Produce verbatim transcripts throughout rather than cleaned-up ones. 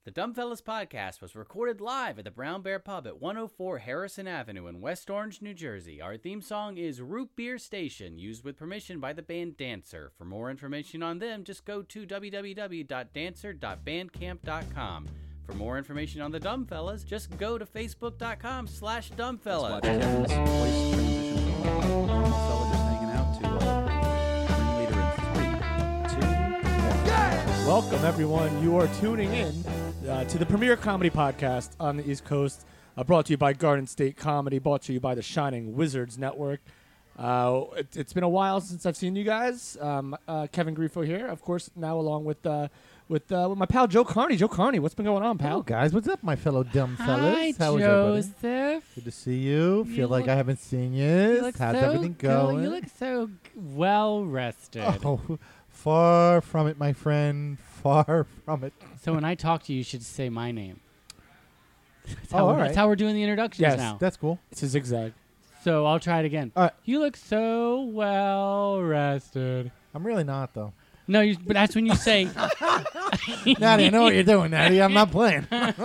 The Dumbfellas podcast was recorded live at the Brown Bear Pub at one oh four Harrison Avenue in West Orange, New Jersey. Our theme song is Root Beer Station, used with permission by the band Dancer. For more information on them, just go to w w w dot dancer dot bandcamp dot com. For more information on the Dumbfellas, just go to facebook.com slash Dumbfellas. Kevin's voice transition from a normal fella just hanging out to a ringleader in three, two, one. Welcome, everyone. You are tuning in uh, to the premier comedy podcast on the East Coast, uh, brought to you by Garden State Comedy, brought to you by the Shining Wizards Network. Uh, it, it's been a while since I've seen you guys. Um, uh, Kevin Grifo here, of course, now along with uh, with, uh, with my pal Joe Carney. Joe Carney, what's been going on, pal? Hello, guys. What's up, my fellow dumb fellas? Hi, How is Joseph. everybody? Good to see you. You Feel like look- I haven't seen you. You look How's so everything good. going? You look so g- well rested. Oh, far from it, my friend. Far from it. So when I talk to you, you should say my name. That's Oh, how, all we're, that's right. how we're doing the introductions Yes, now. That's cool. It's a zigzag. So I'll try it again. All right. You look so well rested. I'm really not, though. No, you, but that's when you say, Natty, I know what you're doing, Natty. I'm not playing.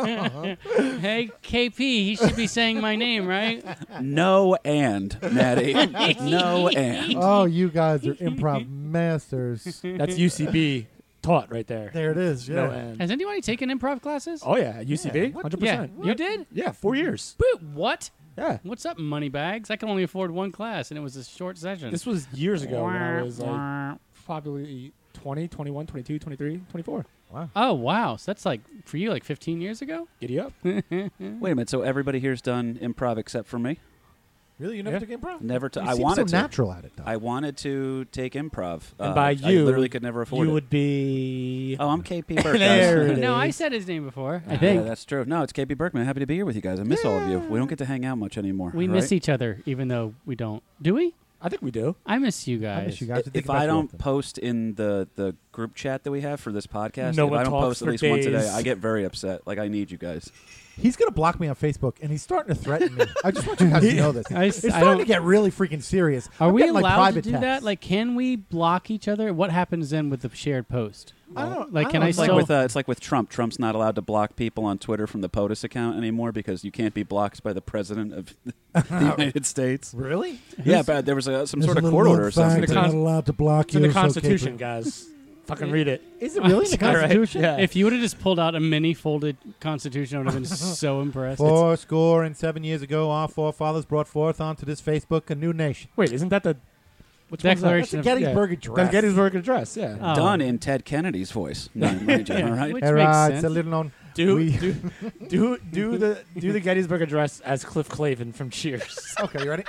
hey, K P, he should be saying my name, right? No and, Natty. No and. Oh, you guys are improv masters. That's U C B taught right there. There it is. Yeah. No end. Has anybody taken improv classes? Oh, yeah, U C B, Yeah, one what? hundred yeah, percent. you did? Yeah, four years. But what? Yeah. What's up, moneybags? I can only afford one class, and it was a short session. This was years ago when I was like probably twenty, twenty-one, twenty-two, twenty-three, twenty-four. Oh, wow. So that's like, for you, like fifteen years ago? Giddy up. Wait a minute. So everybody here's done improv except for me? Really? You never Yeah. took improv? Never. T- You I seem wanted so to. natural at it, though. I wanted to take improv. And Uh, by I you, literally could never afford you it. would be... Oh, I'm K P Burke. There guys. it No, I is. said his name before, I Yeah, think. that's true. No, it's K P Berkman. Happy to be here with you guys. I miss all of you. We don't get to hang out much anymore. We right? miss each other, even though we don't. Do we? I think we do. I miss you guys. I miss you guys. If think I about you don't often. post in the, the group chat that we have for this podcast, No if one I don't talks post at for least once a day, days. I get very upset. Like, I need you guys. He's going to block me on Facebook, and he's starting to threaten me. I just want you guys to know this. I s- It's I starting don't- to get really freaking serious. Are I'm we getting, like, allowed to private do texts. that? Like, can we block each other? What happens then with the shared post? I don't, Like, I can don't I It's know. like still- with uh, it's like with Trump. Trump's not allowed to block people on Twitter from the POTUS account anymore because you can't be blocked by the president of the United States. Really? Yeah, but there was a, some There's sort a of little court known order or fact something. The they're con- not allowed to block It's in you. the so Constitution, keep it- guys. Fucking read it. Is it really in the All right. Constitution? Yeah. If you would have just pulled out a mini folded Constitution, I would have been so impressed. Four score and seven years ago, our forefathers brought forth onto this Facebook a new nation. Wait, isn't that the... Which one's that? Declaration That's the of- Gettysburg That's Address. Gettysburg Address, yeah. Oh. Done in Ted Kennedy's voice. Mind mind you, all right? Which All makes right, sense. it's a little known. Do, We- do, do, do, the, do the Gettysburg Address as Cliff Clavin from Cheers. Okay, you ready?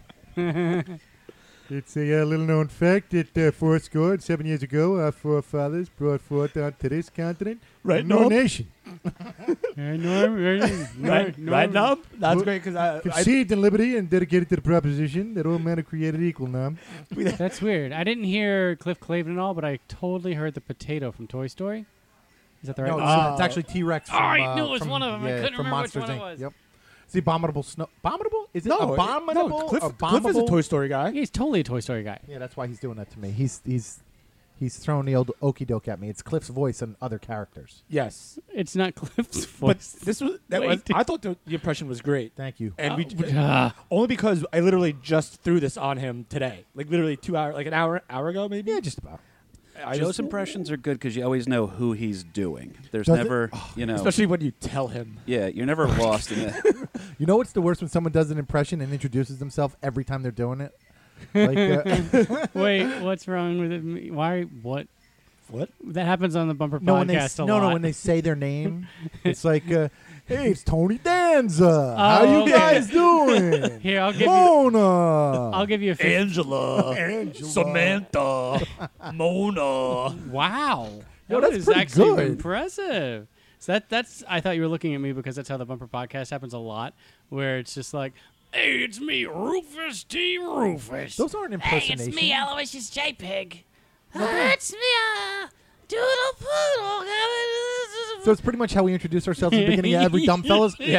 It's a uh, little known fact that uh, four score and seven years ago, our forefathers brought forth onto this continent Right, a new Norm? nation, Hey, Norm, right, Right, Norm. right, Nub? That's Well, great, because I... I conceived in liberty and dedicated to the proposition that all men are created equal. Now, That's weird. I didn't hear Cliff Clavin at all, but I totally heard the potato from Toy Story. Is that the right no, one? it's, uh, Oh. it's actually T Rex. Oh, I knew it was from, one of them. I Yeah, couldn't from remember which Monsters one it Incorporated. was. Yep. It's the abominable snow. Abominable? Is it No, abominable? no, Cliff, Cliff abominable? is a Toy Story guy. He's totally a Toy Story guy. Yeah, that's why he's doing that to me. He's he's he's throwing the old okey doke at me. It's Cliff's voice and other characters. Yes. It's not Cliff's But voice. this was... That Wait, was dude. I thought the, the impression was great. Thank you. And we... Ah. Only because I literally just threw this on him today. Like, literally two hours... Like, an hour hour ago, maybe? Yeah, just about. I Joe's just- impressions are good because you always know who he's doing. There's Does it? never, you know, Especially when you tell him. yeah, you're never lost in it. You know what's the worst when someone does an impression and introduces themselves every time they're doing it? Like, uh, Wait, what's wrong with it? Why? What? What? That happens on the Bumper no, when they podcast s- a no, lot. no, when they say their name, it's like, uh, "Hey, it's Tony Danza. How Oh, you okay. guys doing?" Here, I'll give you. Mona. I'll give you a. fif- Angela. Angela. Samantha. Mona. Wow, Yo, that that's is pretty actually good. impressive. So that that's. I thought you were looking at me because that's how the Bumper podcast happens a lot, where it's just like, "Hey, it's me, Rufus T. Rufus." Those aren't impersonations. Aloysius J. Pig. It's me, uh, Doodle Poodle. So it's pretty much how we introduce ourselves at the beginning of every dumb fellas. Yeah.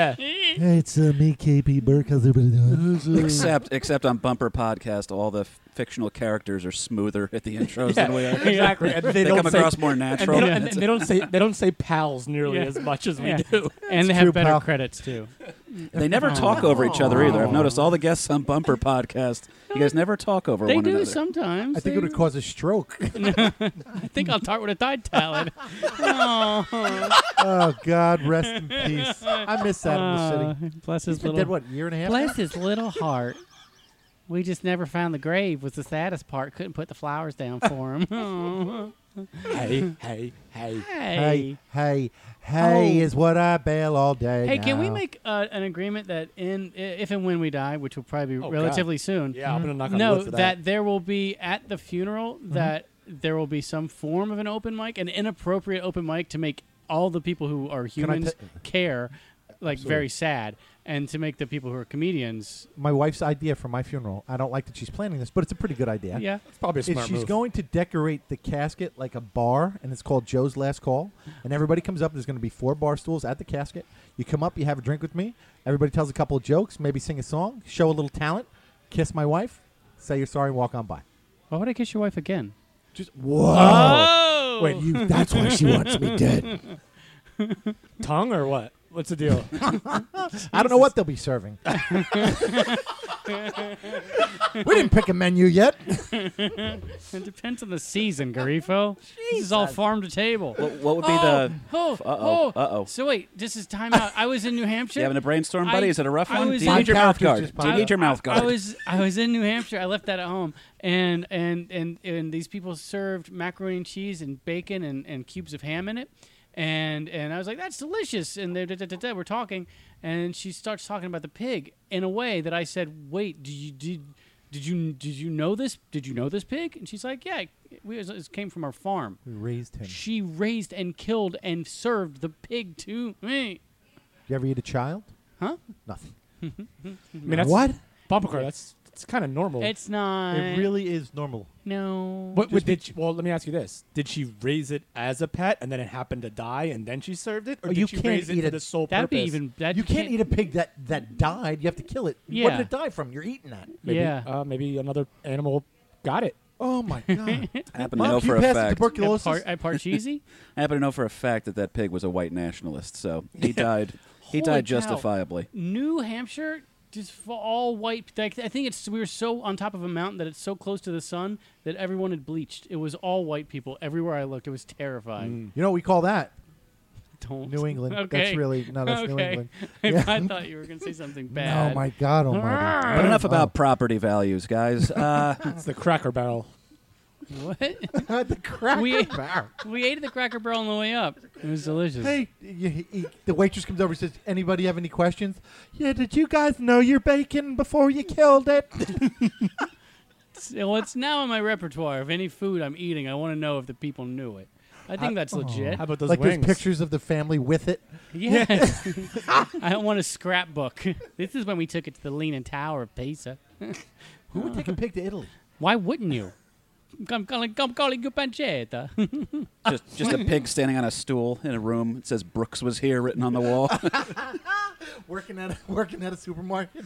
Hey, it's uh, me, K P Burke. How's everybody doing? except except on Bumper Podcast, all the f- fictional characters are smoother at the intros than we are. Exactly. And they, They, don't come say, across more and natural. they, don't, and, and they don't say they don't say pals nearly Yeah. as much as we Yeah. do. And they It's have true, better pal. credits too. They never talk over each other either. I've noticed all the guests on Bumper Podcast, you guys never talk over They one do another. sometimes. I think They- it would cause a stroke. I think I'll start with a tide talent. oh, Oh, God, rest in peace. I miss that in the city. uh, bless his He's been little. dead, what, a year and a half? Bless his little heart. We just never found the grave. Was the saddest part. Couldn't put the flowers down for him. Oh. Hey, hey, hey. Hey. Hey, hey, hey Oh. is what I bail all day. Hey, can we now. make uh, an agreement that in i- if and when we die, which will probably be Oh, relatively soon, Yeah, I'm gonna knock on no, wood for that. that. there will be at the funeral that there will be some form of an open mic, an inappropriate open mic to make all the people who are I humans ta- care, like Absolutely. very sad, and to make the people who are comedians, My wife's idea for my funeral. I don't like that she's planning this, but it's a pretty good idea. yeah, It's probably a Is smart she's move. going to decorate the casket like a bar, and it's called Joe's Last Call. And everybody comes up. There's going to be four bar stools at the casket. You come up, you have a drink with me. Everybody tells a couple of jokes, maybe sing a song, show a little talent, kiss my wife, say you're sorry, and walk on by. why would I kiss your wife again? Just whoa. Oh, Wait, you? That's why she wants me dead. Tongue or what? What's the deal? I don't know what they'll be serving. We didn't pick a menu yet. it depends on the season, Garifo. This is all farm to table. What, what would be oh, the? oh, Uh-oh, oh. uh-oh. So wait, this is time out. I was in New Hampshire. You having a brainstorm, buddy? I- Is it a rough I one? was Do you in- need your My mouth character's guard? just Do you popped need your mouth guard? I was I was in New Hampshire. I left that at home, and and and and these people served macaroni and cheese and bacon and, and cubes of ham in it, and and I was like, that's delicious. And they're da, da, da, da, we're talking, and she starts talking about the pig in a way that I said, wait, did you did did you did you know this? Did you know this pig? And she's like, yeah, we it came from our farm. We raised him. She raised and killed and served the pig to me. You ever eat a child? Huh? Nothing. I mean, that's, What? Bumper car. That's it's kind of normal. It's not. It really is normal. no. What, what did she, well, let me ask you this: did she raise it as a pet, and then it happened to die, and then she served it, or Oh, did you she can't raise it eat for a- the sole That'd purpose? be even. That You can't eat a pig that, that died. You have to kill it. What Yeah. did it die from? You're eating that. Maybe, Yeah. uh, maybe another animal got it. Oh, my God. I happen to Mom, know can for you a pass the fact. At tuberculosis? part, at part cheesy. I happen to know for a fact that that pig was a white nationalist. So he died. He Holy died cow. justifiably. New Hampshire, just for all white. Like, I think it's we were so on top of a mountain that it's so close to the sun that everyone had bleached. It was all white people everywhere I looked. It was terrifying. You know what we call that? Don't New England. Okay. That's really, no, that's New Okay. England. I thought you were going to say something bad. Oh, my God almighty. But enough Oh. about property values, guys. Uh, It's the Cracker Barrel. What? the cracker We- barrel. We ate at the Cracker Barrel on the way up. It was delicious. Hey, you, you, the waitress comes over and says, anybody have any questions? Yeah, did you guys know your bacon before you killed it? It's- well, it's now in my repertoire. Of any food I'm eating, I want to know if the people knew it. I think that's legit. How about those like wings? there's pictures of the family with it. Yes. I don't want a scrapbook. This is when we took it to the Leaning Tower of Pisa. Who would take a pig to Italy? Why wouldn't you? Come calling, come calling you pancetta. just, just a pig standing on a stool in a room. It says Brooks was here written on the wall. Working at a, working at a supermarket.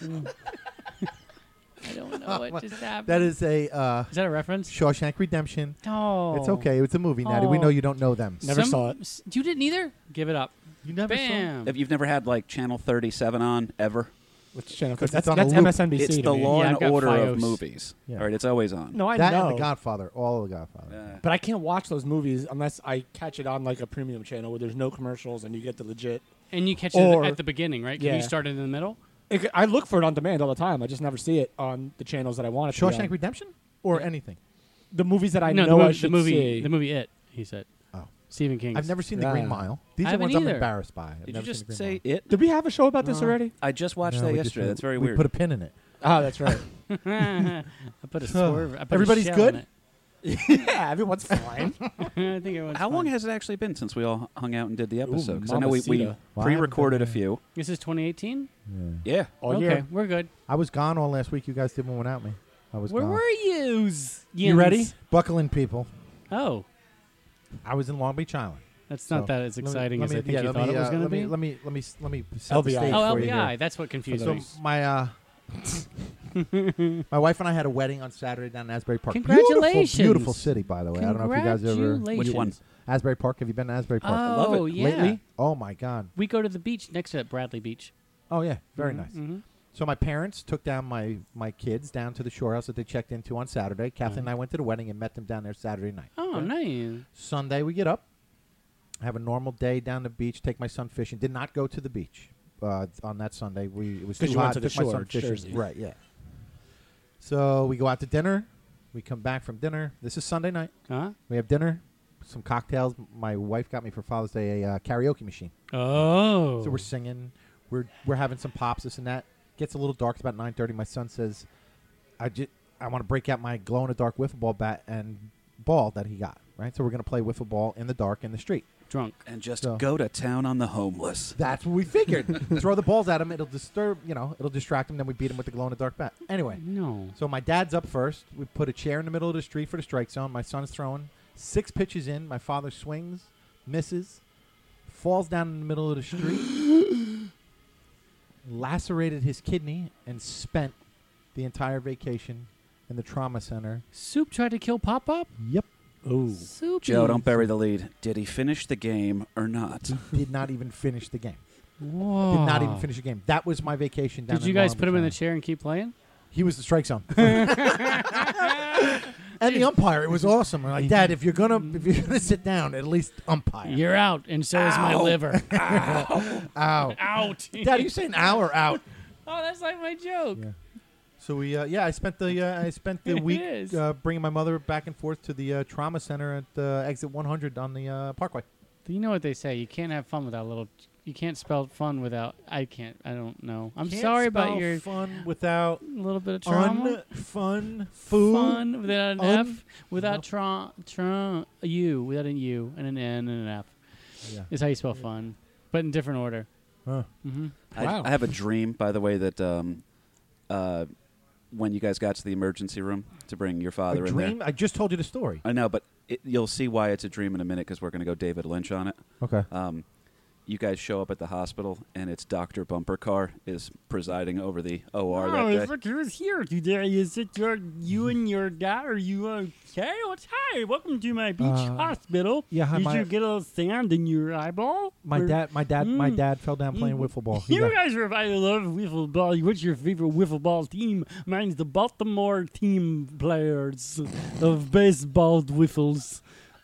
I don't know what just happened. That is a uh, Is that a reference? Shawshank Redemption. Oh, It's okay. It's a movie, Natty. We Oh. know you don't know them. Never Some- saw it. s- You didn't either. Give it up. You never Bam. If you've never had like Channel thirty-seven on ever, Which channel? 'Cause That's, it's on a that's loop. M S N B C. it's to the me. Law Yeah, and I've got Order of Fios. movies. Yeah. All right, it's always on. No, I saw that know. and The Godfather. All of The Godfather. Uh, But I can't watch those movies unless I catch it on like a premium channel where there's no commercials and you get the legit. And you catch Or- it at the beginning, right? Can yeah. you start it in the middle? It, I look for it on demand all the time. I just never see it on the channels that I want it to. be Shawshank on. Redemption or anything? The movies that I no, know the, I movie, should the movie. see. The movie It. He said. Oh. Stephen King. I've never seen The Yeah. Green Mile. These I are ones haven't I'm either. embarrassed by. I've Did you never just seen The say Green it? Did we have a show about this No. already? I just watched Mile. that No, we yesterday. just- That's very we weird. put a pin in it. Oh, that's right. I put a swerve. I put Everybody's a shell good? in it. yeah, everyone's fine. I think everyone's How long fine. has it actually been since we all hung out and did the episode? Because I know we, we mamacita. Well, I haven't pre-recorded a done few. This is twenty eighteen. Yeah. All Okay, year. we're good. I was gone all last week. You guys did one without me. I was Where gone. were yous? You ready? Buckle in, people. Oh, I was in Long Beach Island. That's not So, that as let me- exciting let as me- I think yeah, you let thought me, it was uh, going to let me- be. Let me let me let me set L the B I. stage Oh, for you L B I. here. That's what confused So me. my uh, my wife and I had a wedding on Saturday down in Asbury Park. Congratulations. Beautiful, beautiful city, by the way. I don't know if you guys ever. Congratulations. Which one? Asbury Park. Have you been to Asbury Park? Oh, yeah. Lately? Oh my God. We go to the beach next to Bradley Beach. Oh yeah, very Mhm, nice. mhm. So my parents took down my my kids down to the shore house that they checked into on Saturday. Kathleen and I went to the wedding and met them down there Saturday night. Oh, Okay? nice. Sunday we get up, have a normal day down the beach, take my son fishing. Did not go to the beach uh, on that Sunday. We it was 'Cause too you went hot. to the took my shore, son fishing. Jersey. Right, yeah. So we go out to dinner. We come back from dinner. This is Sunday night. Huh? We have dinner, some cocktails. My wife got me for Father's Day a uh, karaoke machine. Oh. So we're singing. We're we're having some pops, this and that. Gets a little dark. It's about nine thirty. My son says, "I just I want to break out my glow in the dark wiffle ball bat and ball that he got." Right. So we're gonna play wiffle ball in the dark in the street. drunk. And just So- go to town on the homeless. That's what we figured. Throw the balls at him. It'll disturb. You know, it'll distract him. Then we beat him with the glow in the dark bat. Anyway. No. So my dad's up first. We put a chair in the middle of the street for the strike zone. My son's throwing six pitches in. My father swings, misses, falls down in the middle of the street, lacerated his kidney, and spent the entire vacation in the trauma center. Soup tried to kill Pop Pop? Yep. Oh. Soup. Joe, don't bury the lead. Did he finish the game or not? Did not even finish the game. Whoa. Did not even finish the game. That was my vacation down Did in you guys Long put him in the Beach. chair and keep playing? He was the strike zone. And the umpire, it was awesome. We're like, Dad, if you're gonna if you're gonna sit down, at least umpire. You're out, and so is my liver. Ow. Out. Dad, are you saying ow or out? Oh, that's like my joke. Yeah. So we, uh, yeah, I spent the uh, I spent the It week is. uh, bringing my mother back and forth to the uh, trauma center at uh, exit one hundred on the uh, Parkway. You know what they say? You can't have fun without a little. You can't spell fun without. I can't. I don't know. I'm Can't sorry about spell your fun without little bit of trauma. unfun food. Fun without an Un- F, without tra, tra, a U, without a U and an N and an F. Yeah. Is how you spell fun, but in different order. Huh. Mm-hmm. I, Wow. I have a dream, by the way, that um, uh, when you guys got to the emergency room to bring your A father in dream? there. I just told you the story. I know, but it, you'll see why it's a dream in a minute because we're going to go David Lynch on it. Okay. Um, you guys show up at the hospital, and it's Doctor Bumper Car is presiding over the O R Oh, that day. who's here today? Is it your, you and your dad? Are you okay? What's hi? Welcome to my beach Uh, hospital. yeah, hi, Did my- you get a little sand in your eyeball? My Or- dad, my dad, my Mm. dad fell down playing Mm. wiffle ball. He You got- guys are, I love wiffle ball. What's your favorite wiffle ball team? Mine's the Baltimore team players of baseball wiffles.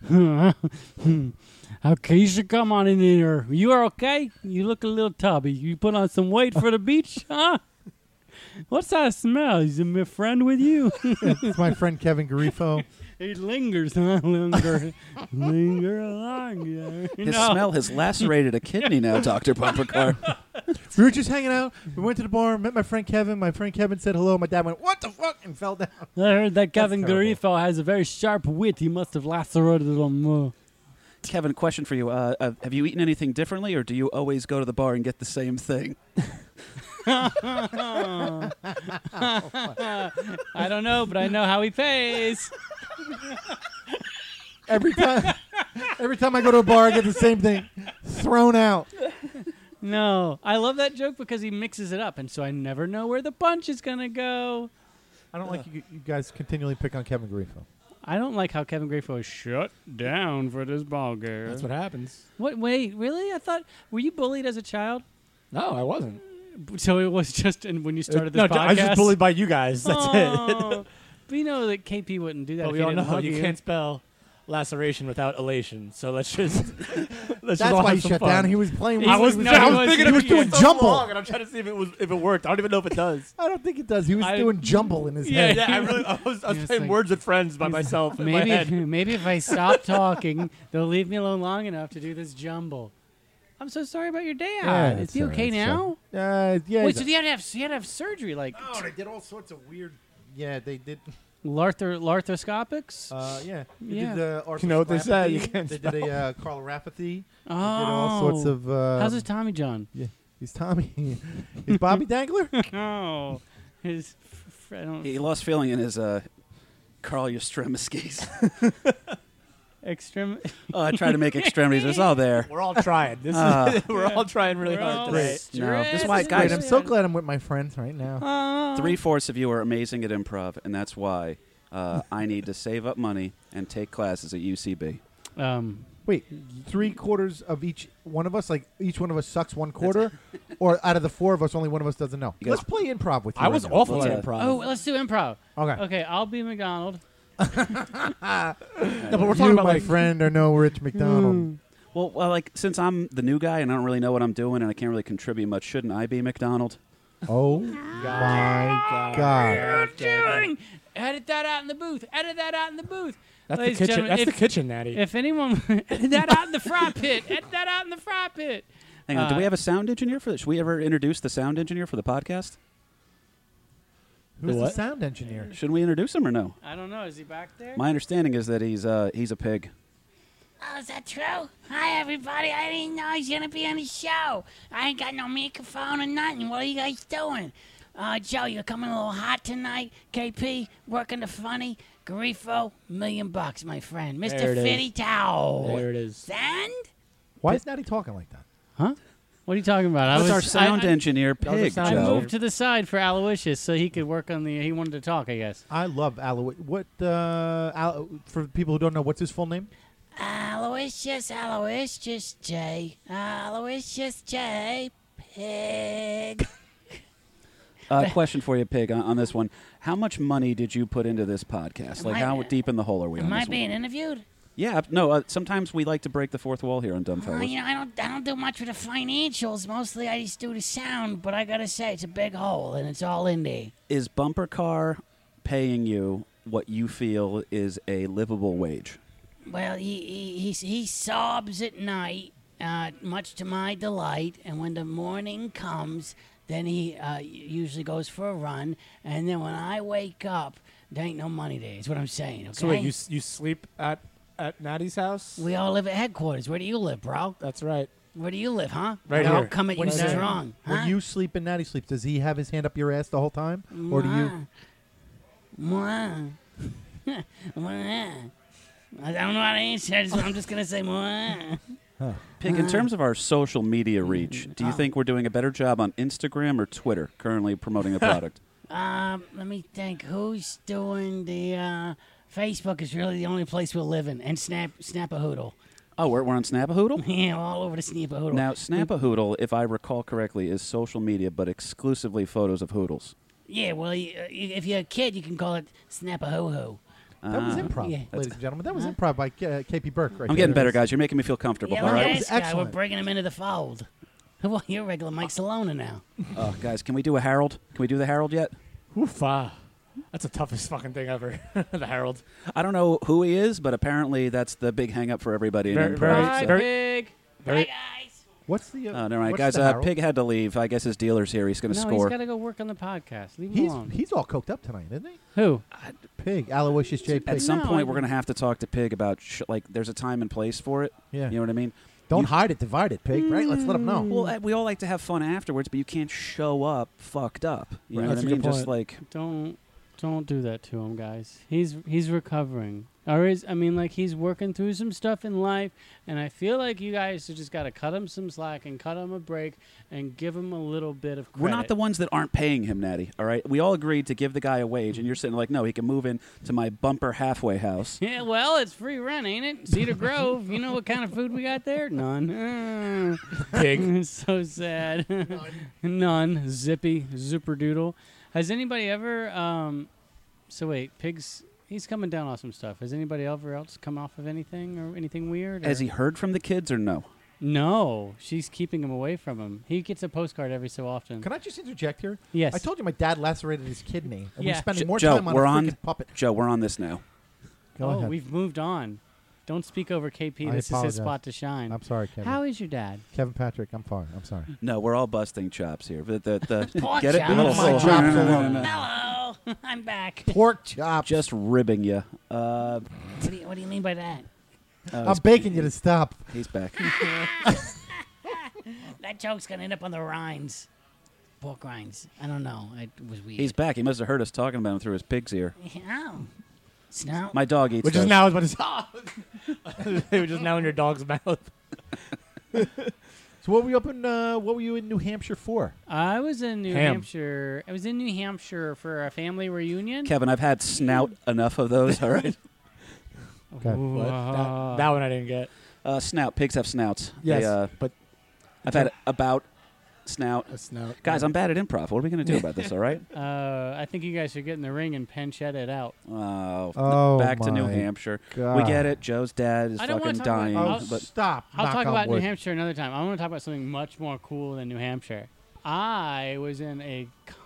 Okay, you should come on in here. You are okay? You look a little tubby. You put on some weight for the beach, huh? What's that smell? Is my friend with you? It's my friend Kevin Garifo. He lingers, huh? Linger, linger along. Yeah. His No. smell has lacerated a kidney now, Doctor Bumper Car. We were just hanging out. We went to the bar, met my friend Kevin. My friend Kevin said hello. My dad went, "What the fuck?" and fell down. I heard that Kevin terrible. Garifo has a very sharp wit. He must have lacerated him. Uh, Kevin, question for you. Uh, uh, have you eaten anything differently, or do you always go to the bar and get the same thing? I don't know, but I know how he pays. Every time, every time I go to a bar, I get the same thing thrown out. No, I love that joke because he mixes it up, and so I never know where the punch is gonna go. I don't like you, you guys continually pick on Kevin Garifo. I don't like how Kevin Grifo is shut down for this ball game. That's what happens. What? Wait, really? I thought were you bullied as a child? No, I wasn't. So it was just, and when you started this no, podcast, I was just bullied by you guys. That's it. Oh. But you know that K P wouldn't do that. But if we he all didn't know hug you you can't spell laceration without elation. So let's just let's That's just all why have he some shut fun. down. He was playing. He I was, was- no, no, I he was was- thinking he of was it doing so jumble. long, and I'm trying to see if it was if it worked. I don't even know if it does. I don't think it does. He was I- doing jumble in his Yeah, head. Yeah, I really I was, I was He was playing like- words with friends by myself in my Maybe, head. maybe if I stop talking, they'll leave me alone long enough to do this jumble. I'm so sorry about your dad. Yeah, Is it's he all okay right, now? So, uh, yeah. Wait, he's- so he had to have he had to have surgery, like oh, they did all sorts of weird. Yeah, they did. Larther, larthroscopics? Uh, yeah. They Yeah. did, uh, You know what they say, you arthroscopy. can't They did a uh, cardiopathy. oh, They did all sorts of. Uh, how's his Tommy John? He's Tommy. He's Bobby Dangler. Oh, his. F- I don't. He lost feeling in his uh, Carl Yastrzemski's. Extreme. Oh, I tried to make extremities. It was all there. We're all trying. This Uh, is we're all trying really We're hard all today. No, this is why, stressed. guys, Great. I'm so glad I'm with my friends right now. Uh, Three fourths of you are amazing at improv, and that's why uh, I need to save up money and take classes at U C B. Um, Wait, three quarters of each one of us, like each one of us sucks one quarter, or out of the four of us, only one of us doesn't know. You guys- Let's play improv with you. I was right now. awful Let's, at uh, improv. oh, let's do improv. Okay. Okay, I'll be McDonald. no, but we're you, talking about my like friend, are no Rich McDonald. Well, well, like since I'm the new guy and I don't really know what I'm doing and I can't really contribute much, shouldn't I be McDonald? Oh my God! Doing. Edit that out in the booth. Edit that out in the booth. that's the Ladies and kitchen. gentlemen, That's if, the kitchen, Natty. If anyone, edit that out in the fry pit. Edit that out in the fry pit. Hang on, do Uh, we have a sound engineer for this? Should we ever introduce the sound engineer for the podcast? Who's the what? sound engineer? Shouldn't we introduce him or no? I don't know. Is he back there? My understanding is that he's uh, he's a pig. Oh, is that true? Hi, everybody. I didn't know he's going to be on the show. I ain't got no microphone or nothing. What are you guys doing? Uh, Joe, you're coming a little hot tonight. K P, working the funny. Garifo, million bucks, my friend. There Mister it is. Fitty Towel. There it is. Sand? Why is Natty talking like that? Huh? What are you talking about? I What's was our sound I, I, engineer, That was our pig, sound I Joe? engineer. moved to the side for Aloysius so he could work on the. He wanted to talk, I guess. I love Aloe. What uh, Al- for people who don't know, what's his full name? Aloysius, Aloysius J. Aloysius J. Pig. Uh, question for you, pig, on, on this one. How much money did you put into this podcast? Am Like, I- how deep in the hole are we Am on I this being one? interviewed? Yeah, no. Uh, sometimes we like to break the fourth wall here on Dumb Oh, Fellas. you know, I don't, I don't do much with the financials. Mostly, I just do the sound. But I gotta say, it's a big hole, and it's all in there. Is Bumper Car paying you what you feel is a livable wage? Well, he he he, he sobs at night, uh, much to my delight. And when the morning comes, then he uh, usually goes for a run. And then when I wake up, there ain't no money there. Is what I'm saying. Okay. So wait, you s- you sleep at at Natty's house? we all live at headquarters. Where do you live, bro? That's right. Where do you live, huh? Right I'll here. come at you When Natty- strong. Huh? When you sleep and Natty sleeps, does he have his hand up your ass the whole time, or do you? Mwah. Mwah. I don't know how to answer, so I'm just going to say mwah. Pig, in terms of our social media reach, do you Oh. think we're doing a better job on Instagram or Twitter currently promoting the product? Um, let me think. Who's doing the, uh, Facebook is really the only place we'll live in. And Snap, Snap-a-Hoodle. Oh, we're, we're on Snapahoodle? Yeah, all over the Snap-a-Hoodle. Now, Snapahoodle, if I recall correctly, is social media, but exclusively photos of hoodles. Yeah, well, you, uh, you- if you're a kid, you can call it Snap-a-ho-ho. That was Ah. improv, Yeah. ladies and gentlemen. That was Huh? improv by K- KP Burke. Right I'm there. getting better, guys. You're making me feel comfortable. Yeah, All look right. at That this was guy. We're excellent. bringing him into the fold. Well, you're regular Mike Salona now. Oh, guys, can we do a Harold? Can we do the Harold yet? Oof, ah. That's the toughest fucking thing ever. The Herald. I don't know who he is, but apparently that's the big hang up for everybody in Very- improv. very- Hi, so- very- pig. Very, Hi, guys. What's the? Uh, Oh, never mind, what's guys. the Uh, Harold? Pig had to leave. I guess his dealer's here. He's going to No, score. he's got to go work on the podcast. Leave him He's alone. he's all coked up tonight, isn't he? Who? Pig, Aloysius J. At Pig. some No, point, I we're going to have to talk to Pig about sh- like there's a time and place for it. Yeah. You know what I mean? Don't you- hide it, divide it, Pig. Right? Let's let him know. Well, uh, we all like to have fun afterwards, but you can't show up fucked up. You Right. know That's what I a mean? good Just point. like Don't don't do that to him, guys. He's he's recovering. Or is I mean, like he's working through some stuff in life, and I feel like you guys have just got to cut him some slack and cut him a break and give him a little bit of credit. we're not the ones that aren't paying him, Natty. All right, we all agreed to give the guy a wage, and you're sitting like, no, he can move in to my bumper halfway house. Yeah, well, it's free rent, ain't it? Cedar Grove. You know what kind of food we got there? None. Pig. So sad. None. Zippy. Zipperdoodle. Has anybody ever? Um, so wait, pigs. He's coming down off some stuff. Has anybody ever else come off of anything or anything weird? Has or- he heard from the kids or no? No, she's keeping him away from him. He gets a postcard every so often. Can I just interject here? Yes. I told you my dad lacerated his kidney, and Yeah. we're spending Jo- more Joe, time on we're a on- freaking puppet. Joe, we're on this now. Go oh, ahead. we've moved on. Don't speak over K P. I This is apologize. his spot to shine. I'm sorry, Kevin. How is your dad? Kevin Patrick, I'm sorry. I'm sorry. No, we're all busting chops here. The, the, the, Pork get it? chops. A little My full- chops no, no, no, no, alone. no. Hello. I'm back. Pork chops. Just ribbing you. Uh, What do you, what do you mean by that? oh, I'm he's- begging you to stop. He's back. That joke's going to end up on the rinds. Pork rinds. I don't know. It was weird. He's back. He must have heard us talking about him through his pig's ear. Yeah. Snout. My dog eats Which those. is now what is they were just now in your dog's mouth. So what were you up in? Uh, what were you in New Hampshire for? I was in New Ham. Hampshire. I was in New Hampshire for a family reunion. Kevin, I've had snout enough of those. All right. Okay. What? That, that one I didn't get. Uh, snout. Pigs have snouts. Yes, They, uh, but I've had about snout. a snout. Guys, I'm bad at improv. What are we going to do about this? All right. Uh, I think you guys should get in the ring and penchette it out. Oh, Oh, back to New my Hampshire. God. We get it. Joe's dad is I don't wanna fucking talk about- dying. Oh, I'll- but stop! I'll Knock talk on about wood. New Hampshire another time. I want to talk about something much more cool than New Hampshire. I was in a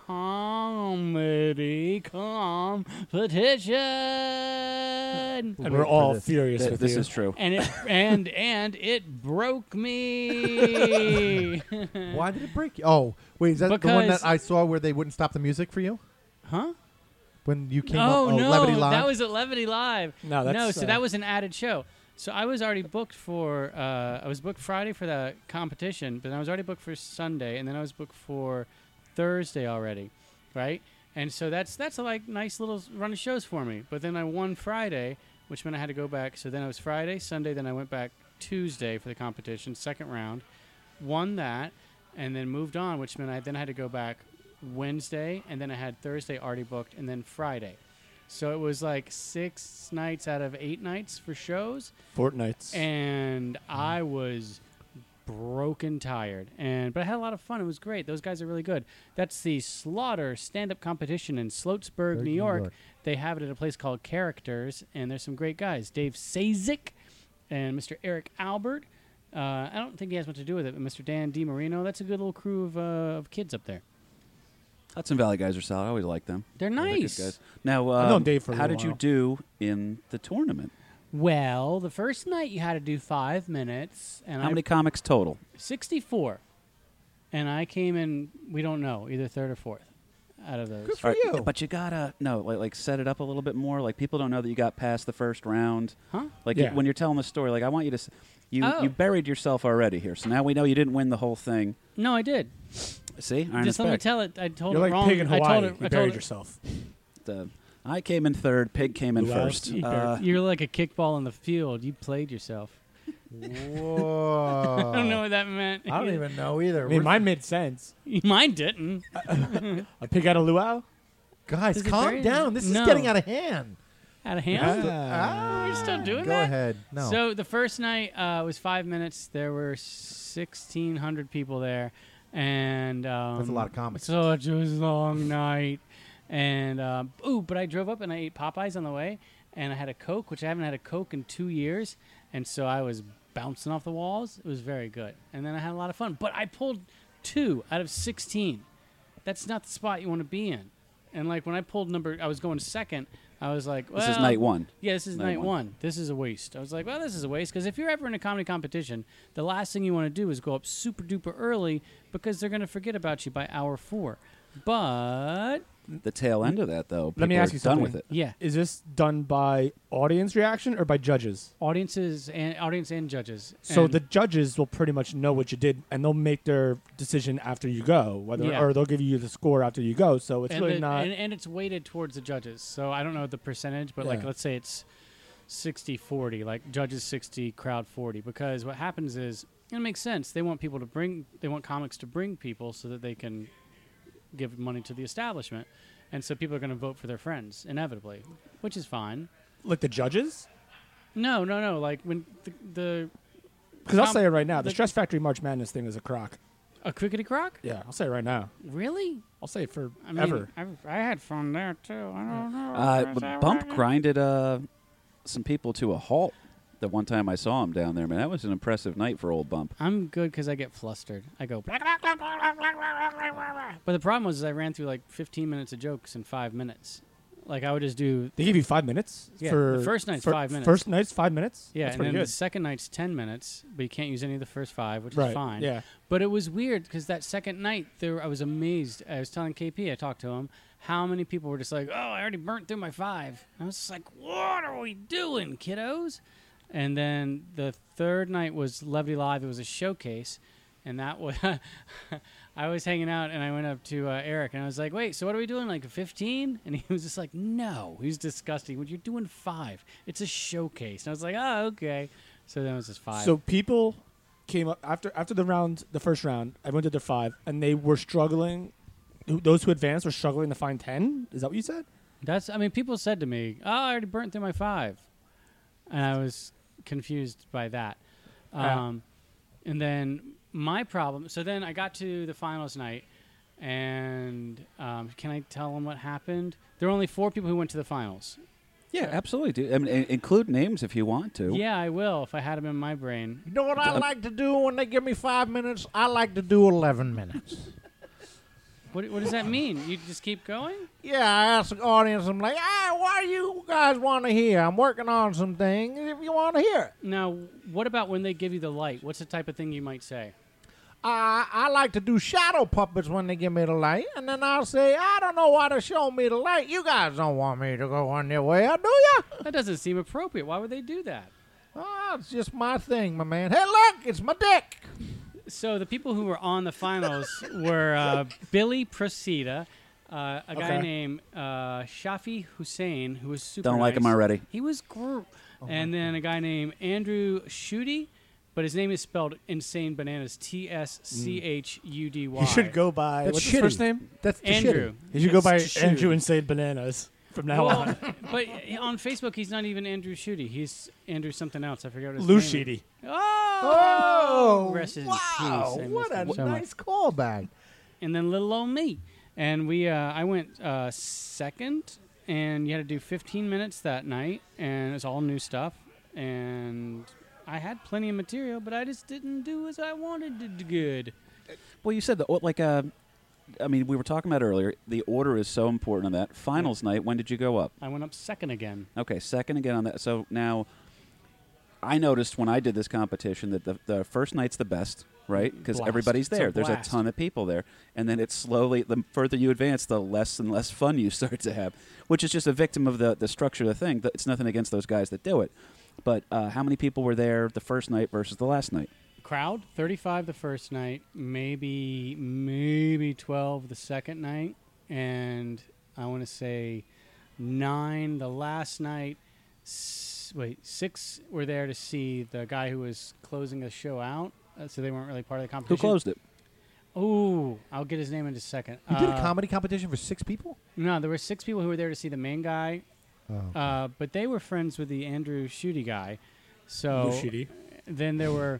comedy competition, And Wait we're for all this. furious th- with this you. is true. and it and and it broke me. Why did it break you? Oh, wait, is that the one Because- that I saw where they wouldn't stop the music for you Huh? when you came Oh, up? Oh, no, Levity Live. that was at Levity Live. No, that's, no, so uh, that was an added show. So I was already booked for. Uh, I was booked Friday for the competition, but then I was already booked for Sunday, and then I was booked for Thursday already, right? And so that's that's a like nice little run of shows for me. But then I won Friday, which meant I had to go back. So then I was Friday, Sunday, then I went back Tuesday for the competition, second round, won that, and then moved on, which meant I then had to go back Wednesday, and then I had Thursday already booked, and then Friday. So it was like six nights out of eight nights for shows, Fortnights. and I was broken tired. And but I had a lot of fun. It was great. Those guys are really good. That's the Slaughter stand-up competition in Sloatsburg, New New York. York. They have it at a place called Characters, and there's some great guys. Dave Sazik and Mister Eric Albert. Uh, I don't think he has much to do with it, but Mister Dan DiMarino. That's a good little crew of, uh, of kids up there. Hudson Valley guys are solid. I always like them. They're They're good nice. guys. Now, I've known um, Dave for a how little did you while. do in the tournament? Well, the first night you had to do five minutes, and How I many comics total? sixty-four, and I came in. We don't know either third or fourth out of those. Good for All right, you. But you gotta no, like, like set it up a little bit more. Like people don't know that you got past the first round. Huh? Like Yeah. when you're telling the story, like I want you to, s- you Oh. you buried yourself already here. So now we know you didn't win the whole thing. No, I did. See, iron Just let me respect. tell it. I told You're it like wrong. pig in I Hawaii. told it. you I told buried it- yourself. The- I came in third. Pig came in Who first. else? Uh, You're like a kickball in the field. You played yourself. Whoa. I don't know what that meant. I don't even know either. I mean, We're- mine made sense. Mine didn't. A pig out of luau? Guys, Is it calm very- down. This No. is getting out of hand. Out of hand. Ah. You're still doing Go that? ahead. No. So the first night uh, was five minutes. There were sixteen hundred people there, and um, That's a lot of comics. Such a long night, and um, ooh, but I drove up and I ate Popeyes on the way, and I had a Coke, which I haven't had a Coke in two years, and so I was bouncing off the walls. It was very good, and then I had a lot of fun. But I pulled two out of sixteen. That's not the spot you want to be in. And like when I pulled number, I was going second. I was like, this is well, night one. yeah, this is Night night, one. one. This is a waste. I was like, well, this is a waste because if you're ever in a comedy competition, the last thing you want to do is go up super duper early because they're going to forget about you by hour four. But The tail end of that, though. Let me people ask are you done something. with it. yeah, Is this done by audience reaction or by judges? audiences and audience and judges. So And the judges will pretty much know what you did, and they'll make their decision after you go, whether Yeah. or they'll give you the score after you go. So it's and, really the- not. and, and it's weighted towards the judges. So I don't know the percentage, but like Yeah. let's say it's sixty forty, like judges sixty, crowd forty. Because what happens is, and it makes sense. They want people to bring, they want comics to bring people so that they can give money to the establishment. And so people are going to vote for their friends, inevitably, which is fine. like the judges? No, no, no. Like when the, the Because I'll Com- say it right now, the the- Stress Factory March Madness thing is a crock. a crickety crock? Yeah, I'll say it right now. Really? I'll say it for I mean, ever. I, I had fun there too. I don't know. Uh, Is but that Bump right? grinded uh, some people to a halt the one time I saw him down there. Man, that was an impressive night for old Bump. I'm good because I get flustered. I go. But the problem was I ran through like fifteen minutes of jokes in five minutes. Like I would just do. They give you five minutes Yeah, for the first night's for- five minutes. First night's five minutes. Yeah, That's and pretty then good. the second night's ten minutes, but you can't use any of the first five, which right. is fine. Yeah. But it was weird because that second night, there I was amazed. I was telling K P, I talked to him, how many people were just like, "Oh, I already burnt through my five." I was just like, "What are we doing, kiddos?" And then the third night was Levity Live. It was a showcase, and that was I was hanging out, and I went up to uh, Eric, and I was like, "Wait, so what are we doing? Like fifteen?" And he was just like, "No, he's disgusting. What you're doing five? It's a showcase." And I was like, "Oh, okay." So then it was just five. So people came up after after the round, the first round. Everyone did their five, and they were struggling. who- Those who advanced were struggling to find ten. Is that what you said? That's. I mean, people said to me, "Oh, I already burnt through my five," and I was confused by that. Yeah. Um, and then my problem. So then I got to the finals night, and um, can I tell them what happened? There were only four people who went to the finals. Yeah, absolutely. Do, I mean, i- include names if you want to. Yeah, I will if I had them in my brain. You know what I like to do when they give me five minutes? I like to do eleven minutes. What, what does that mean? You just keep going? Yeah, I ask the audience, I'm like, hey, what do you guys want to hear? I'm working on some things if you want to hear it. Now, what about when they give you the light? What's the type of thing you might say? Uh, I like to do shadow puppets when they give me the light, and then I'll say, I don't know why to show me the light. You guys don't want me to go on your way, do ya? That doesn't seem appropriate. Why would they do that? Oh, it's just my thing, my man. Hey, look, it's my dick. So the people who were on the finals were uh, Billy Procida, uh, a guy Okay. named uh, Shafi Hussein, who was super Don't like him nice. already. He was gr- and then a guy named Andrew Schutte, but his name is spelled Insane Bananas, T S C H U D Y. You should go by That's what's his first shitty. name? That's the Andrew. You should go by It's Schutte. Andrew Insane Bananas from now Well, on. but on Facebook, he's not even Andrew Schutte. He's Andrew something else. I forget what his Lou name is. Sheedy. Oh! Oh, Rest in wow. peace. I What miss a him so much. nice callback. And then little old me. And we, uh, I went uh, second, and you had to do fifteen minutes that night, and it was all new stuff. And I had plenty of material, but I just didn't do as I wanted to do good. Well, you said that, like, uh, I mean, we were talking about earlier, the order is so important on that. Finals night, when did you go up? I went up second again. Okay, second again on that. So now, I noticed when I did this competition that the, the first night's the best, right? Because Blast. everybody's It's a there. There's a blast. ton of people there. And then it's slowly, the further you advance, the less and less fun you start to have, which is just a victim of the, the structure of the thing. It's nothing against those guys that do it. But uh, how many people were there the first night versus the last night? Crowd, thirty-five the first night, maybe maybe twelve the second night, and I want to say nine the last night. S- wait, six were there to see the guy who was closing the show out, uh, so they weren't really part of the Who competition. closed it? Oh, I'll get his name in just a second. You did a Uh, comedy competition for six people? No, there were six people who were there to see the main guy, Oh. uh, but they were friends with the Andrew Schutte guy. So Lou Sheedy. then there were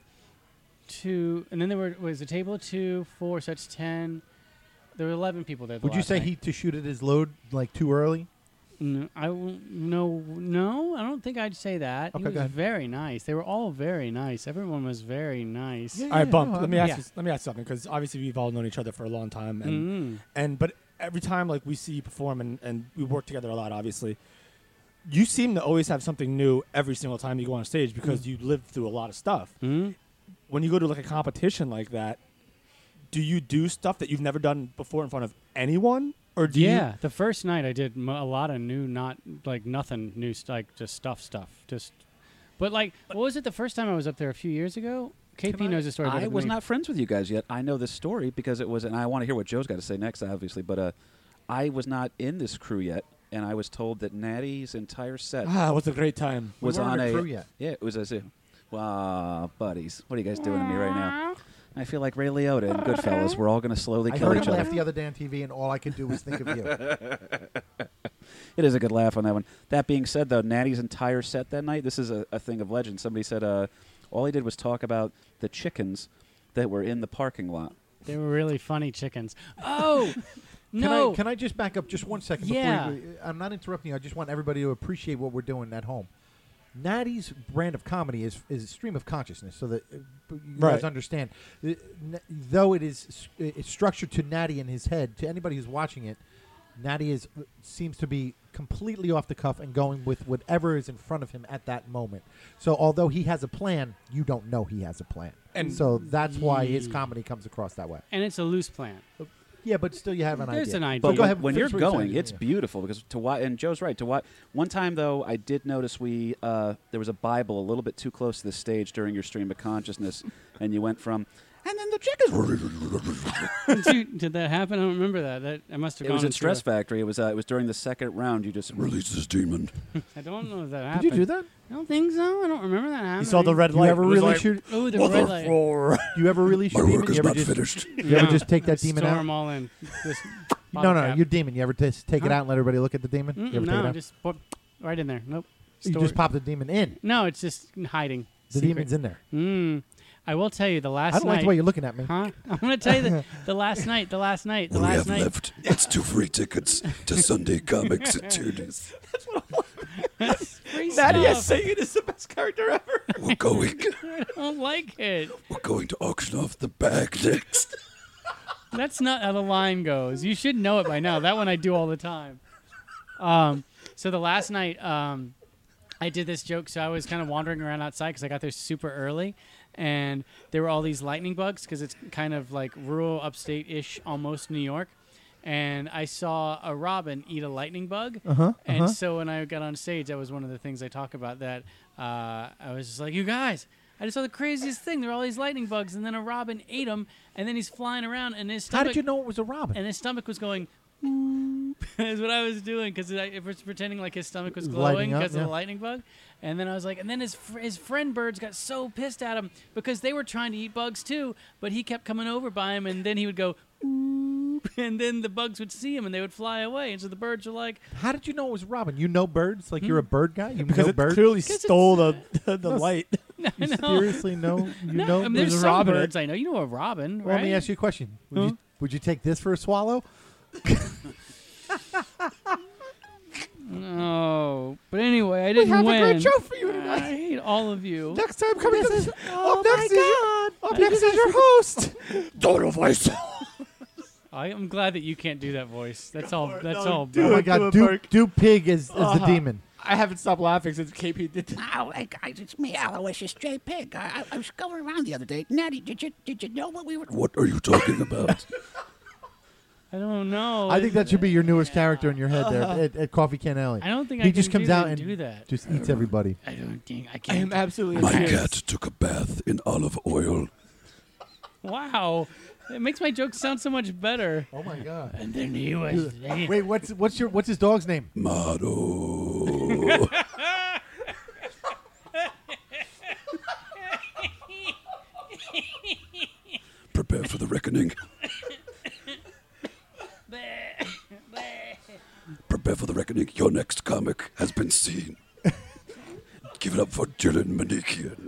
two, and then there were was a table of two, four, so that's ten. There were eleven people there. the Would you last say night. he to shoot at his load like too early? No, I w- no no. I don't think I'd say that. Okay, he go was ahead. very nice. They were all very nice. Everyone was very nice. Yeah. All right, Bump. no, let me I- ask Yeah. you, let me ask you something because obviously we've all known each other for a long time, and Mm. and but every time like we see you perform and, and we work together a lot, obviously, you seem to always have something new every single time you go on stage because Mm. you lived through a lot of stuff. Mm. When you go to like a competition like that, do you do stuff that you've never done before in front of anyone, or do Yeah, the first night I did mo- a lot of new, not like nothing new, st- like just stuff, stuff, just. But like, what was it? The first time I was up there a few years ago. K P Can I- knows the story. better I than was me. not friends with you guys yet. I know this story because it was, and I want to hear what Joe's got to say next, obviously. But uh, I was not in this crew yet, and I was told that Natty's entire set you? Ah, it was a great time. We was weren't on a a crew yet. Yeah, it was as if, wow, buddies, what are you guys doing to me right now? I feel like Ray Liotta and Goodfellas. We're all going to slowly I kill heard each him other. laugh the other day on T V, and all I could do was think of you. It is a good laugh on that one. That being said, though, Natty's entire set that night, this is a, a thing of legend. Somebody said uh, all he did was talk about the chickens that were in the parking lot. They were really funny chickens. Oh Can no! I, can I just back up just one second? Yeah. Before you, I'm not interrupting you. I just want everybody to appreciate what we're doing at home. Natty's brand of comedy is is stream of consciousness, so that uh, you Right. guys understand. Uh, n- though it is s- it's structured to Natty in his head, to anybody who's watching it, Natty is uh, seems to be completely off the cuff and going with whatever is in front of him at that moment. So although he has a plan, you don't know he has a plan, And- so that's why his Ye- comedy comes across that way. and it's a loose plan. Yeah, but still, you have an There's idea. an idea. But go when, ahead, when you're finish what you're going, saying. it's Yeah. beautiful because to watch. And Joe's right to watch. One time though, I did notice we uh, there was a Bible a little bit too close to the stage during your stream of consciousness, and you went from. and then the chick is. did, you, did that happen? I don't remember that. That I must have It gone was in into Stress a- Factory. It was uh, it was during the second round. You just release this demon. I don't know if that Did happened. you do that? I don't think so. I don't remember that happening. You saw the red You light. ever It was really like, shoot? Oh, the red light. You ever really shoot? demon? You ever just, finished. You ever just take that demon Storm out? them all in. This No, bottle no, cap. you demon. You ever just take it Huh? out and let everybody look at the demon? Mm-mm, You ever take it no, out? just put right in there. Nope. You Store- just pop the demon in. No, it's just hiding. The Secret. demon's in there. Mm. I will tell you the last I don't night. like the way you're looking at me. Huh? I'm gonna tell you the, the last night. The last night. The last night. left, it's two free tickets to Sunday Comics at Toonie's. Free Nadia stuff. Satan is the best character ever. We're going. I don't like it. We're going to auction off the bag next. That's not how the line goes. You should know it by now. That one I do all the time. Um, so the last night, um, I did this joke. So I was kind of wandering around outside because I got there super early, and there were all these lightning bugs because it's kind of like rural, upstate-ish, almost New York. And I saw a robin eat a lightning bug. Uh-huh, And uh-huh. so when I got on stage, that was one of the things I talk about. That uh, I was just like, you guys. I just saw the craziest thing. There were all these lightning bugs, and then a robin ate them, and then he's flying around, and his How stomach, did you know it was a robin? and his stomach was going. Is what I was doing because it was pretending like his stomach was Lighting glowing up, because of yeah. the lightning bug, and then I was like, and then his fr- his friend birds got so pissed at him because they were trying to eat bugs too, but he kept coming over by him, and then he would go, and then the bugs would see him and they would fly away, and so the birds were like, How did you know it was robin? You know birds? Like you're a bird guy? You Because know it birds? clearly Because stole the the, the No, light. I You know. seriously know? You No, know? I mean, there's there's a some robin. birds I know. You know a robin, Well, right? let me ask you a question. Would Huh? you would you take this for a swallow? No, but anyway, I didn't have a win. great show for you I tonight. hate all of you. Next time, coming This up, is- oh up next my is your, up next is your host. Total voice. I am glad that you can't do that voice. That's all. That's no, all. do Oh bro. my it, do God, it, Duke, Burke. Duke Pig is, is the Uh-huh. demon. I haven't stopped laughing since K P did that. Oh, hey guys, it's me, Aloysius J. Pig. I, I, I was going around the other day. Natty, did you did you know what we were? What are you talking about? I don't know. I think that should be your newest character in your head there at, at Coffee Can Alley. I don't think he I just can comes do out that and do that. just eats everybody. I don't think I I can. am absolutely My serious. cat took a bath in olive oil. Wow, it makes my jokes sound so much better. Oh my God! And then he was there. Wait, what's what's your what's his dog's name? Motto. Prepare for the reckoning. Prepare for the reckoning. Your next comic has been seen. Give it up for Dylan Manikian.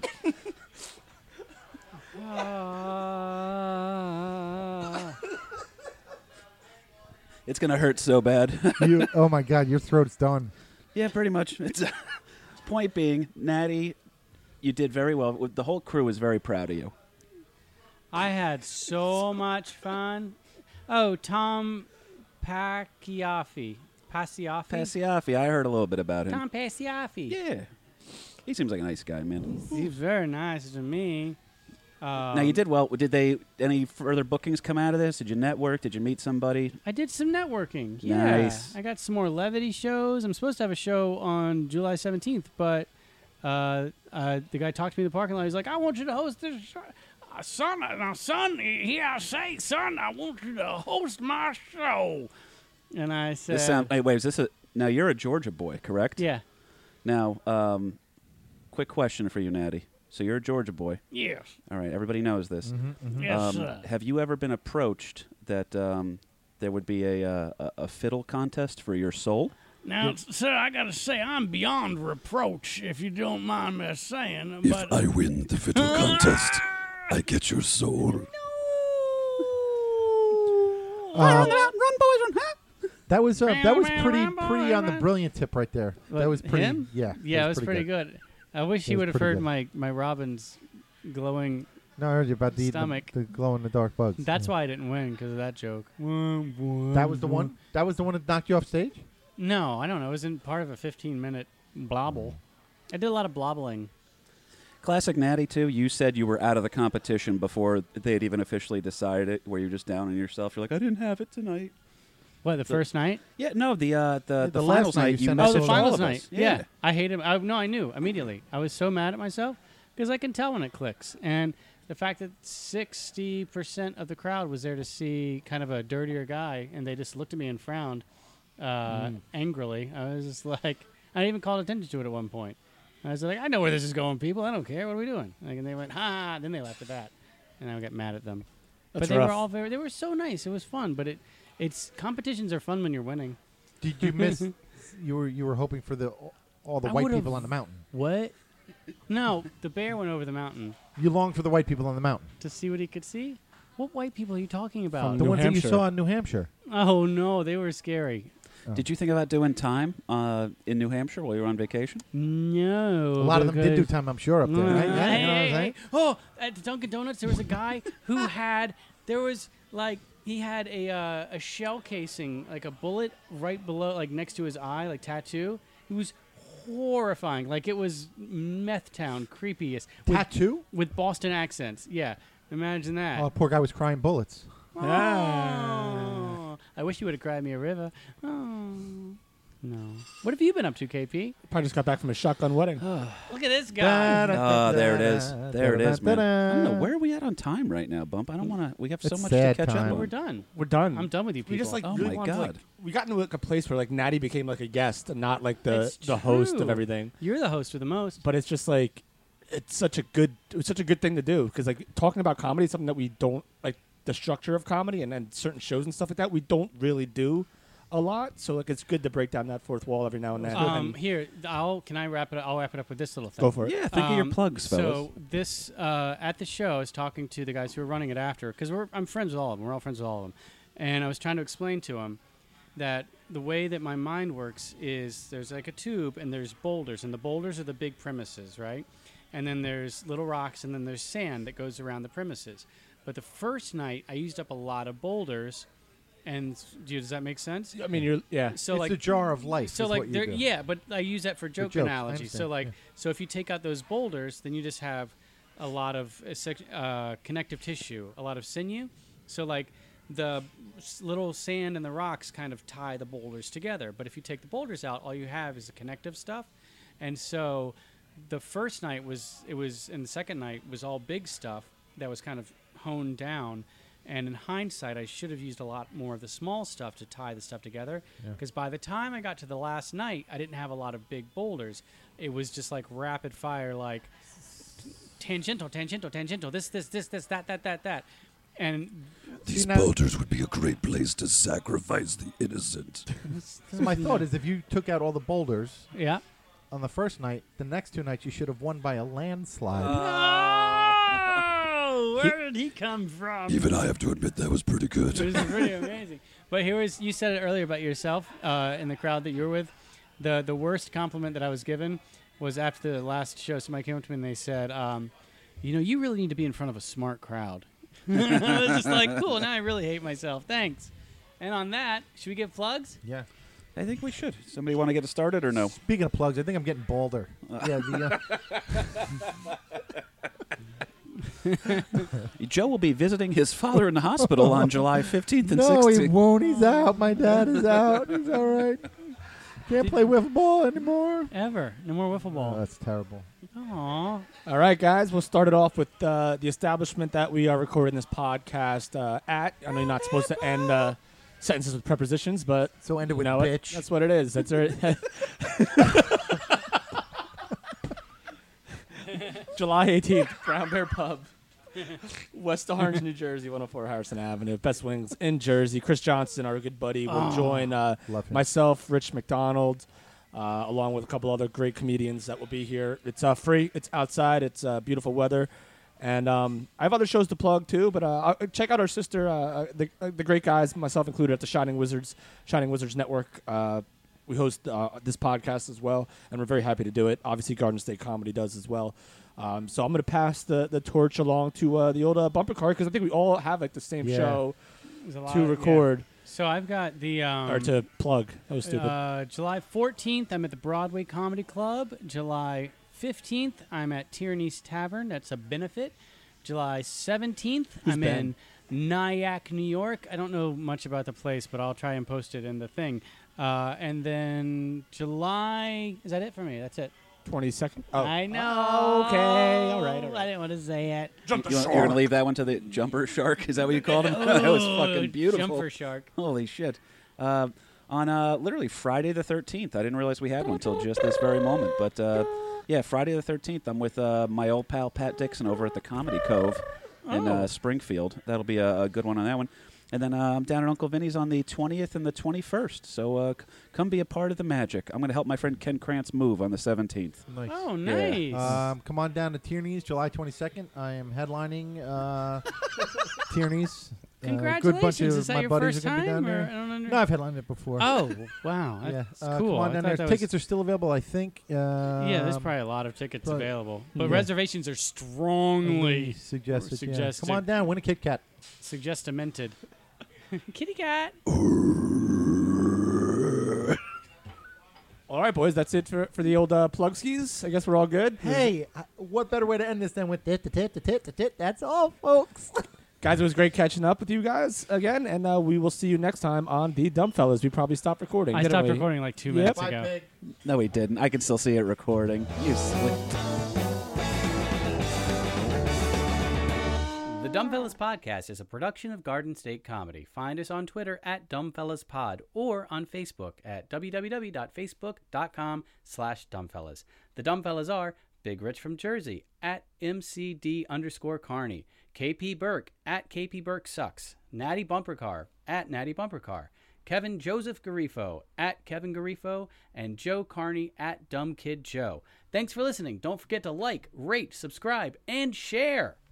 It's gonna hurt so bad. You, oh my God, your throat's done. Yeah, pretty much. It's point being, Natty, you did very well. The whole crew is very proud of you. I had so much fun. Oh, Tom Paciaffi. Paciaffi? Passiaffi, I heard a little bit about him. Tom Paciaffi. Yeah, he seems like a nice guy, man. He's very nice to me. Um, Now you did well. Did they any further bookings come out of this? Did you network? Did you meet somebody? I did some networking. Yeah. Nice. I got some more levity shows. I'm supposed to have a show on July seventeenth, but uh, uh, the guy talked to me in the parking lot. He's like, I want you to host this show. Uh, son, uh, now, son, here I say, son, I want you to host my show. And I said, This sound. Wait, wait, is this a? Now you're a Georgia boy, correct? yeah. Now, um, quick question for you, Natty. So you're a Georgia boy. Yes, All right, everybody knows this. yes, Um, sir. have you ever been approached that um, there would be a, uh, a a fiddle contest for your soul? Now, sir, I gotta say, I'm beyond reproach, if you don't mind me saying. If But I win the fiddle contest, I get your soul. Uh, run, boys, run! that was uh, that was Meow, pretty meow, pretty meow, on the meow. brilliant tip right there. What, that was pretty. him? Yeah, Yeah, that it was pretty good. I wish It he was would have pretty heard good. my, my Robin's glowing. No, I heard you about the, the, Stomach. the glow in the dark bugs. That's Yeah. why I didn't win, because of that joke. That was the one. That was the one that knocked you off stage. No, I don't know. It was in part of a fifteen minute blobble. I did a lot of blobbling. Classic Natty, too. You said you were out of the competition before they had even officially decided it, where you're just down on yourself. You're like, I didn't have it tonight. What, the first night? Yeah, no, the uh, the, Yeah, the, the last finals night night. you You sent Oh, us messaged the all finals all of night. us. Yeah. I hate him. I, no, I knew immediately. I was so mad at myself because I can tell when it clicks. And the fact that sixty percent of the crowd was there to see kind of a dirtier guy, and they just looked at me and frowned uh, Mm. angrily. I was just like, I didn't even call attention to it at one point. I was like, I know where this is going, people. I don't care. What are we doing? Like, and they went, ha! Then they laughed at that, and I got mad at them. That's but they rough. were all very. They were so nice. It was fun. But it, it's competitions are fun when you're winning. Did you miss? you were you were hoping for the all the I white would've- people on the mountain. What? No, the bear went over the mountain You longed for the white people on the mountain. to see what he could see. What white people are you talking about? From The New ones Hampshire. that you saw in New Hampshire. Oh no, they were scary. Did you think about doing time uh, in New Hampshire while you were on vacation? No, A lot of them did do because- time, I'm sure, up there. Right? Mm, Yeah, hey, you know what I'm hey, saying? hey. Oh, at Dunkin' Donuts, there was a guy who had there was like he had a uh, a shell casing, like a bullet right below, like next to his eye, like tattoo. It was horrifying. Like it was meth town, creepiest. With, Tattoo? with Boston accents. Yeah, imagine that. Oh, poor guy was crying bullets. Oh, I wish you would have cried me a river. Oh, no. What have you been up to, K P? Probably just got back from a shotgun wedding. Look at this guy. Oh, there it is. There it is, man. I don't know. Da-da-da-da. Where are we at on time right now, Bump? I don't want to. We have so It's much to sad catch time. up But on. we're done. We're done. I'm done with you people. We just like Oh really my wanted to, like, God. we got into like a place where like Natty became like a guest and not like the It's the host of true. everything. You're the host for the most. But it's just like it's such a good it's such a good thing to do because like talking about comedy is something that we don't like the structure of comedy and then certain shows and stuff like that we don't really do a lot. So like it's good to break down that fourth wall every now and then. Um, And here, I'll can I wrap it? I'll wrap it up with this little thing. go for it. Yeah, think of your Um, plugs, fellas. So this uh, at the show, I was talking to the guys who were running it after because we're I'm friends with all of them. We're all friends with all of them, and I was trying to explain to them that the way that my mind works is there's like a tube and there's boulders, and the boulders are the big premises, right? And then there's little rocks, and then there's sand that goes around the premises. But the first night, I used up a lot of boulders, and do- does that make sense? I mean, you're yeah. So It's like a jar of life. so is like what you there, do. yeah, but I use that for joke jokes, I analogy. So understand, like, yeah. so if you take out those boulders, then you just have a lot of uh, sec- uh, connective tissue, a lot of sinew. So like the s- little sand and the rocks kind of tie the boulders together. But if you take the boulders out, all you have is the connective stuff. And so the first night was it was, and the second night was all big stuff that was kind of honed down. And in hindsight, I should have used a lot more of the small stuff to tie the stuff together. Yeah. Because by the time I got to the last night, I didn't have a lot of big boulders. It was just like rapid fire, like tangential, tangential, tangential. This, this, this, this, that, that, that, that. And These See, now- boulders would be a great place to sacrifice the innocent. Because my thought is if you took out all the boulders yeah. on the first night, the next two nights you should have won by a landslide. Oh, where did he come from? Even I have to admit that was pretty good. It was pretty amazing. But here was you said it earlier about yourself uh, in the crowd that you were with. The the worst compliment that I was given was after the last show. Somebody came up to me and they said, um, "You know, you really need to be in front of a smart crowd." I was just like, "Cool." Now I really hate myself. Thanks. And on that, should we give plugs? Yeah. I think we should. Somebody want to get it started or no? Speaking of plugs, I think I'm getting balder. yeah. The, uh, Joe will be visiting his father in the hospital on July fifteenth and no, he sixteenth. won't. He's out. My dad is out. He's all right. Can't play wiffle ball anymore. Ever? No more wiffle Oh, ball. that's terrible. Aw. All right, guys, we'll start it off with uh, the establishment that we are recording this podcast uh, at. I know you're not supposed to end uh, sentences with prepositions, but So end it you with know what? bitch. That's what it is. That's it. July eighteenth, Brown Bear Pub, West Orange, New Jersey, one oh four Harrison Avenue. Best Wings in Jersey. Chris Johnson, our good buddy, will Oh. join uh, Love him. myself, Rich McDonald, uh, along with a couple other great comedians that will be here. It's uh, free. It's outside. It's uh, beautiful weather. And um, I have other shows to plug too, but uh, I'll- check out our sister, uh, the, uh, the great guys, myself included, at the Shining Wizards, Shining Wizards Network. Uh, we host uh, this podcast as well, and we're very happy to do it. Obviously, Garden State Comedy does as well. Um, so I'm going to pass the, the torch along to uh, the old uh, bumper card because I think we all have like the same Yeah. show There's a lot to of- record yeah. So I've got the um, or to plug. That was stupid. Uh, July fourteenth, I'm at the Broadway Comedy Club. July fifteenth, I'm at Tierney's Tavern. That's a benefit. July seventeenth, Who's I'm Ben? in Nyack, New York. I don't know much about the place, but I'll try and post it in the thing. Uh, and then July, is that it for me? That's it. twenty-second. Oh. I know. Okay, all right, all right. I didn't want to say it. You, you are going to leave that one to the jumper shark? Is that what you called him? That was fucking beautiful. Jumper shark. Holy shit. Uh, on uh, literally Friday the thirteenth. I didn't realize we had one until just this very moment. But uh, yeah, Friday the thirteenth, I'm with uh, my old pal Pat Dixon over at the Comedy Cove in uh, Springfield. That'll be a, a good one on that one. And then uh, I'm down at Uncle Vinny's on the twentieth and the twenty-first. So uh, c- come be a part of the magic. I'm going to help my friend Ken Krantz move on the seventeenth. Nice. Oh, nice. Um, come on down to Tierney's July twenty-second. I am headlining uh, Tierney's. Uh, good bunch Congratulations. of Is that my your buddies first are gonna be time? down Or, there. I don't under- No, I've headlined it before. Oh, wow. yeah. That's Uh, cool. Come on I down thought there. that Tickets was, are still available, I think. Um, yeah, there's probably a lot of tickets but- available. But yeah. reservations are strongly suggested. Yeah. suggested. Come on down. Win a Kit Kat. suggestimented. Kitty cat. All right, boys, that's it for, for the old uh, plug skis. I guess we're all good. Hey, uh, what better way to end this than with tit, tit, tit, tit, tit, tit. That's all, folks. Guys, it was great catching up with you guys again, and uh, we will see you next time on The Dumb Fellas. We probably stopped recording. I didn't stopped we? recording like two Yep. minutes Bye, ago. pig. No, he didn't. I can still see it recording. You slick. The Dumbfellas Podcast is a production of Garden State Comedy. Find us on Twitter at DumbfellasPod or on Facebook at www.facebook.com slash Dumbfellas. The Dumbfellas are Big Rich from Jersey at M C D underscore Carney, K P Burke at K P Burke Sucks, Natty Bumper Car at Natty Bumper Car, Kevin Joseph Garifo at Kevin Garifo, and Joe Carney at Dumb Kid Joe. Thanks for listening. Don't forget to like, rate, subscribe, and share.